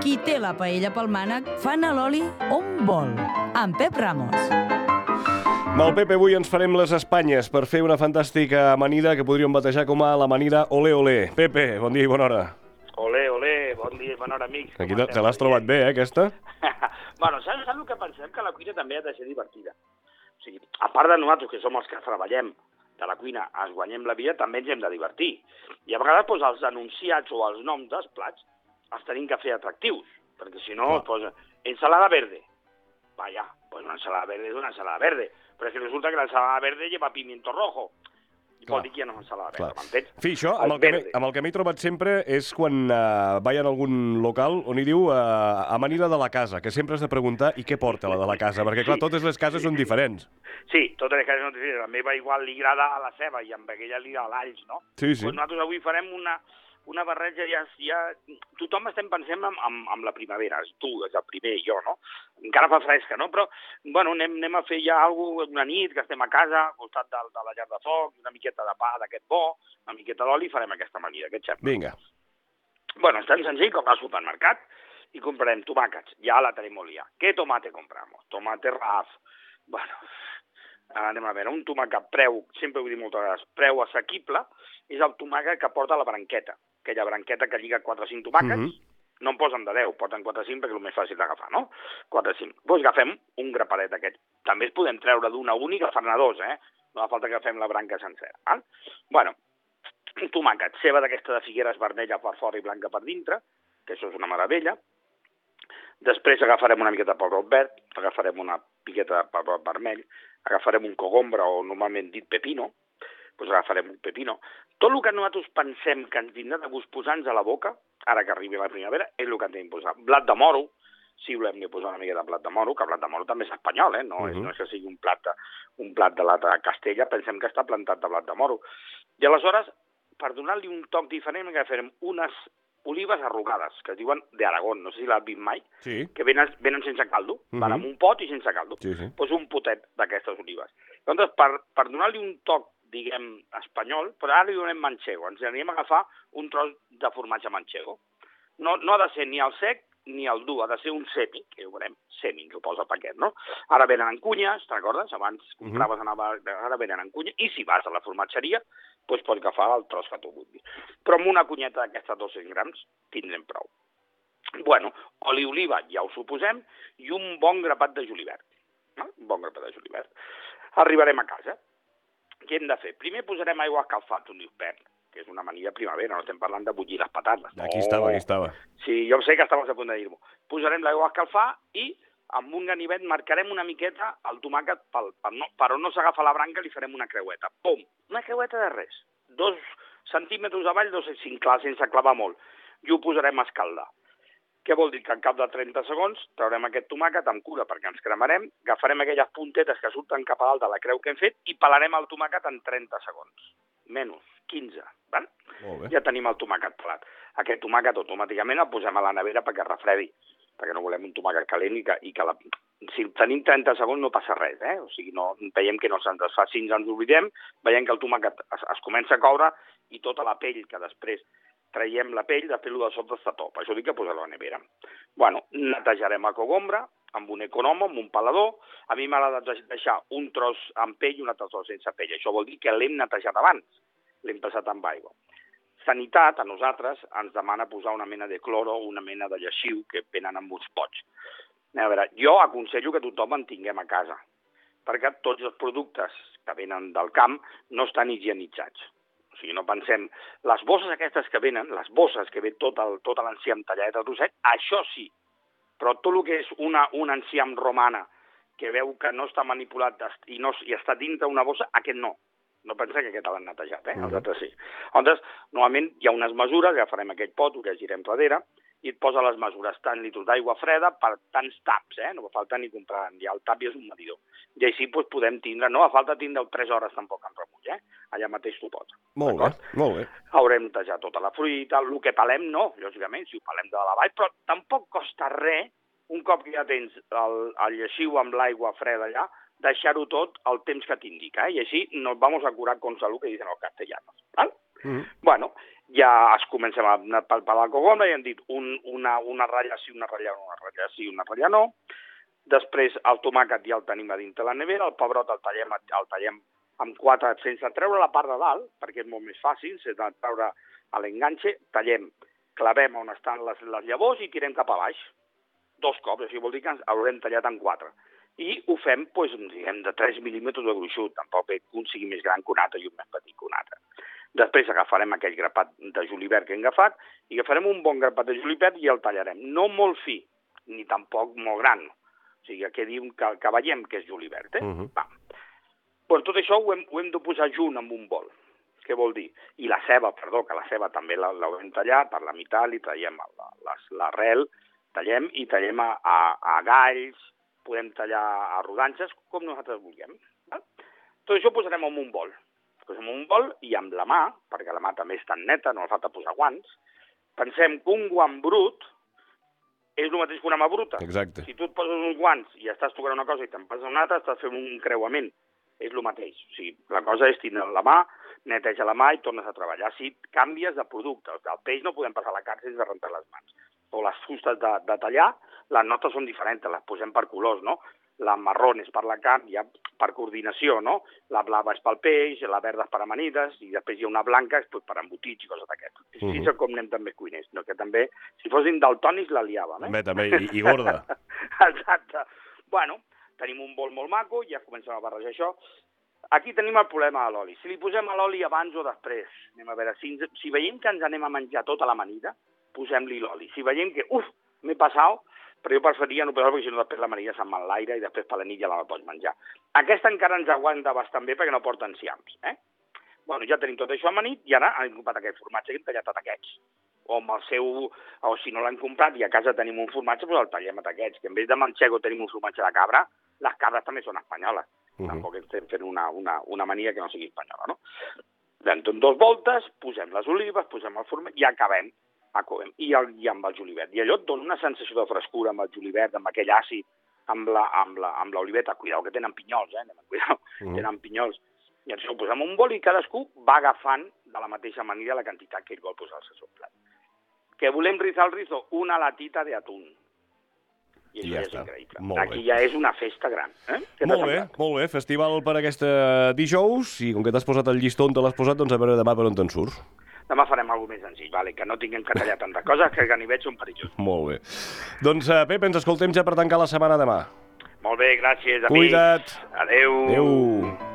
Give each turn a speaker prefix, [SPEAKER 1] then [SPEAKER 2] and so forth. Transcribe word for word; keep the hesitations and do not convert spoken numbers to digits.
[SPEAKER 1] Qui té la paella pel mànec fa anar l'oli on vol. Amb Pep Ramos.
[SPEAKER 2] Amb el Pep avui ens farem les Espanyes per fer una fantàstica amanida que podríem batejar com a l'amanida Olé Olé. Pepe, bon dia i bona hora.
[SPEAKER 3] Olé, olé, bon dia i bona hora, amics.
[SPEAKER 2] Aquí te, te l'has trobat bé, eh, aquesta?
[SPEAKER 3] Bueno, saps, saps el que pensem? Que la cuina també ha de ser divertida. O sigui, a part de nosaltres, que som els que treballem de la cuina, ens guanyem la vida, també ens hem de divertir. I a vegades doncs, els anunciats o els noms dels plats els tenim que fer atractius, perquè si no, es posa ensalada verde. Vaya, pues una ensalada verde és una ensalada verde, però és que resulta que la ensalada verde lleva pimiento rojo. I vol dir que ja no és ensalada verda, m'entens?
[SPEAKER 2] En fi, això, amb el, que amb el que m'he trobat sempre és quan uh, vaig a algun local on hi diu uh, amanida de la casa, que sempre has de preguntar i què porta la de la casa, perquè clar, totes les cases són diferents.
[SPEAKER 3] Sí, totes les cases són diferents. La meva igual li agrada a la ceba i amb aquella li agrada l'alls, no?
[SPEAKER 2] Sí, sí.
[SPEAKER 3] Pues nosaltres avui farem una, una barreja, ja, ja... Tothom estem pensant en, en, en la primavera, tu, és el primer i jo, no? Encara fa fresca, no? Però, bueno, anem, anem a fer ja alguna cosa, una nit, que estem a casa, al costat de, de la llar de foc, una miqueta de pa d'aquest bo, una miqueta d'oli, i farem aquesta amanida, què et sembla?
[SPEAKER 2] Vinga.
[SPEAKER 3] Bueno, és tan senzill com al supermercat i comprarem tomàquets, ja la tenim olia. ¿Qué tomate compramos? Tomate Raf. Bueno, anem a veure, un tomàquet preu, sempre ho dic moltes vegades, preu assequible, és el tomàquet que porta la branqueta, aquella branqueta que lliga quatre o cinc tomàquets. Mm-hmm. No en posen de deu, porten quatre o cinc perquè és el més fàcil d'agafar, no? quatre o cinc. Doncs agafem un grapadet d'aquest. També es podem treure d'una única, fer-ne dos, eh? No fa falta que agafem la branca sencera. Val? Bueno, un tomàquet, ceba d'aquesta de Figueres vermella per fora i blanca per dintre, que això és una meravella. Després agafarem una miqueta de pebrot verd, agafarem una piqueta de pebrot vermell, agafarem un cogombre o normalment dit pepino, doncs agafarem un pepino. Tot el que nosaltres pensem que ens vindrà de gust posar-nos a la boca, ara que arribi la primavera, és el que ens hem de posar. Blat de moro, si volem de posar una mica de blat de moro, que blat de moro també és espanyol, eh? no, uh-huh. és, no és que sigui un plat de, un plat de la de Castella, pensem que està plantat de blat de moro. I aleshores, per donar-li un toc diferent, agafarem unes olives arrugades, que es diuen d'Aragón, no sé si l'has vist mai,
[SPEAKER 2] sí.
[SPEAKER 3] que venen, venen sense caldo, uh-huh. van amb un pot i sense caldo.
[SPEAKER 2] Sí, sí.
[SPEAKER 3] Pues un potet d'aquestes olives. Llavors, per, per donar-li un toc, diguem, espanyol, però ara li donem manchego. Ens anirem a agafar un tros de formatge manchego. No, no ha de ser ni el sec ni el dur, ha de ser un semi, que ho veurem, semi, que ho posa el paquet, no? Ara venen en cunyes, te'n recordes? Abans compraves, uh-huh. anava, ara venen en cunyes, i si vas a la formatgeria, doncs pots agafar el tros que tu vulguis. Però amb una cunyeta d'aquestes dos-cents grams tindrem prou. Bueno, oli oliva, ja ho suposem, i un bon grapat de julivert. No? Un bon grapat de julivert. Arribarem a casa. Què hem de fer? Primer posarem aigua escalfat, un dispern, que és una amanida primavera, no estem parlant de bullir les patates.
[SPEAKER 2] Aquí no. estava, aquí estava.
[SPEAKER 3] Sí, jo sé que estaves a punt de dir-m'ho. Posarem l'aigua a escalfar i amb un ganivet marcarem una miqueta el tomàquet per, per, no, per on no s'agafa la branca, li farem una creueta. Pum! Una creueta de res. Dos centímetres avall, dos cinc, clar, sense clavar molt. I ho posarem a escaldar. Què vol dir? Que en cap de trenta segons traurem aquest tomàquet amb cura perquè ens cremarem, agafarem aquelles puntetes que surten cap a dalt de la creu que hem fet i pelarem el tomàquet en trenta segons. Menys, quinze. Val? Ja tenim el tomàquet pelat. Aquest tomàquet automàticament el posem a la nevera perquè refredi, perquè no volem un tomàquet calent i que, i que la... si tenim trenta segons no passa res, eh? O sigui, no, veiem que no se'ns desfà. Si ens oblidem, veiem que el tomàquet es, es comença a coure i tota la pell que després traiem la pell, després el de sota està top. Això dic que posar a la nevera. Bueno, netejarem el cogombre amb un economo, amb un pelador. A mi m'agrada deixar un tros amb pell i un altre tros sense pell. Això vol dir que l'hem netejat abans. L'hem passat amb aigua. Sanitat, a nosaltres, ens demana posar una mena de cloro o una mena de lleixiu que venen amb uns pots. A veure, jo aconsello que tothom en tinguem a casa, perquè tots els productes que venen del camp no estan higienitzats. O sigui, no pensem... Les bosses aquestes que venen, les bosses que ve tot, el, tot l'enciam tallat a trosset, això sí. Però tot el que és una, una enciam romana que veu que no està manipulat i, no, i està dintre una bossa, aquest no. No pensa que aquest l'han netejat, eh? Els altres sí. Llavors, normalment hi ha unes mesures, agafarem aquest pot, ho llegirem darrere, i et posa les mesures, tant litres d'aigua freda per tants taps, eh? No fa falta ni comprar, ja el tap ja és un medidor. I així doncs, podem tindre, no fa falta tindre tres hores tampoc en remull, eh? Allà mateix t'ho posa.
[SPEAKER 2] Molt bé, molt bé.
[SPEAKER 3] Haurem netejat tota la fruita, el que pelem no, lògicament, si ho pelem de la vall, però tampoc costa res, un cop que ja tens el, el lleixiu amb l'aigua freda allà, deixar-ho tot el temps que t'indica, eh? I així nos vamos a curar con salud, que dicen los castellanos, ¿vale? Mm-hmm. Bueno, ja es comencem a anar per la cogombre i hem dit un, una, una ratlla sí, una ratlla no, una ratlla sí, una ratlla no. Després el tomàquet ja el tenim a dintre la nevera, el pebrot el tallem, el tallem amb quatre, sense treure la part de dalt, perquè és molt més fàcil, sense treure a l'enganxe, tallem, clavem on estan les, les llavors i tirem cap a baix. Dos cops, això vol dir que ens haurem tallat en quatre. I ho fem, doncs, diguem, de tres mil·límetres de gruixut, tampoc bé que un sigui més gran que un altre i un més petit que un altre. Després agafarem aquell grapat de julivert que hem agafat i agafarem un bon grapat de julivert i el tallarem. No molt fi, ni tampoc molt gran. O sigui, que, diu, que, que veiem que és julivert. Eh? Uh-huh. Va. Pues tot això ho hem, ho hem de posar junt en un bol. Què vol dir? I la ceba, perdó, que la ceba també l'haurem tallat per la meitat, li tallem l'arrel, tallem i tallem a, a, a galls, podem tallar a rodanxes, com nosaltres vulguem. Va? Tot això ho posarem en un bol. Posem un bol i amb la mà, perquè la mà també és tan neta, no fa falta posar guants, pensem que un guant brut és el mateix que una mà bruta.
[SPEAKER 2] Exacte.
[SPEAKER 3] Si tu et poses uns guants i estàs tocant una cosa i te'n passes una altra, estàs fent un creuament. És el mateix. O sigui, la cosa és tindre la mà, neteja la mà i tornes a treballar. Si canvies de producte, el peix no podem passar la carn sense rentar les mans. O les fustes de, de tallar, les notes són diferents, les posem per colors, no? La marró és per la carn, ja per coordinació, no? La blava és pel peix, la verda és per amanides, i després hi ha una blanca és per embotits i coses d'aquestes. Uh -huh. Així és com anem també cuiners, no? Que també, si fossin daltònics, la liàvem, eh?
[SPEAKER 2] També, també, i, i gorda.
[SPEAKER 3] Exacte. Bueno, tenim un bol molt maco, ja comencem a barrejar això. Aquí tenim el problema de l'oli. Si li posem l'oli abans o després, anem a veure, si, si veiem que ens anem a menjar tota l'amanida, posem-li l'oli. Si veiem que, uf, m'he passat, però jo preferiria no posar-ho perquè si no després l'amanida se'n va enlaire i després per la nit ja la pots menjar. Aquesta encara ens aguanta bastant bé perquè no porta enciams, eh? Bueno, ja tenim tot això amanit i ara hem comprat aquest formatge que hem tallat a taquets. O amb el seu, o si no l'hem comprat i a casa tenim un formatge, doncs el tallem a taquets, que en vez de manxego tenim un formatge de cabra, les cabres també són espanyoles. Uh-huh. Tampoc estem fent una, una, una mania que no sigui espanyola, no? Doncs dos voltes, posem les olives, posem el formatge i acabem. Acabem. I, el, I amb el julivert. I allò et dona una sensació de frescura amb el julivert, amb aquell àcid, amb la, amb la, amb l'oliveta. Cuidao, que tenen pinyols, eh? Cuidao, uh-huh. Tenen pinyols. I això ho posem en un bol i cadascú va agafant de la mateixa manera la quantitat que ell vol posar-se al seu plat. Que volem rizar el rizo? Una latita d'atún. I això
[SPEAKER 2] ja,
[SPEAKER 3] ja
[SPEAKER 2] està.
[SPEAKER 3] És increïble.
[SPEAKER 2] Molt
[SPEAKER 3] Aquí
[SPEAKER 2] bé.
[SPEAKER 3] ja és una festa gran. Eh?
[SPEAKER 2] Molt bé, molt bé. Festival per aquesta dijous. I com que t'has posat el llistó on te l'has posat, doncs a veure demà per on te'n surts.
[SPEAKER 3] Demà farem alguna més senzill, vale? Que no tinguem que tallar tantes coses, que a nivell són perillosos.
[SPEAKER 2] Molt bé. Doncs, uh, Pep, ens escoltem ja per tancar la setmana demà.
[SPEAKER 3] Molt bé, gràcies, amics.
[SPEAKER 2] Cuida't.
[SPEAKER 3] Adéu.
[SPEAKER 2] Adéu.